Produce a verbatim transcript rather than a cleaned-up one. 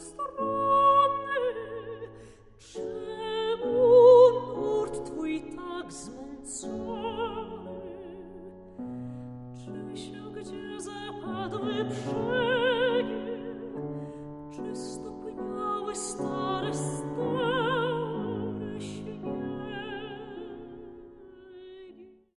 strony, czemu nurt twój tak zmącony? Czy się gdzie zapadły brzegi, czy stopniały stany?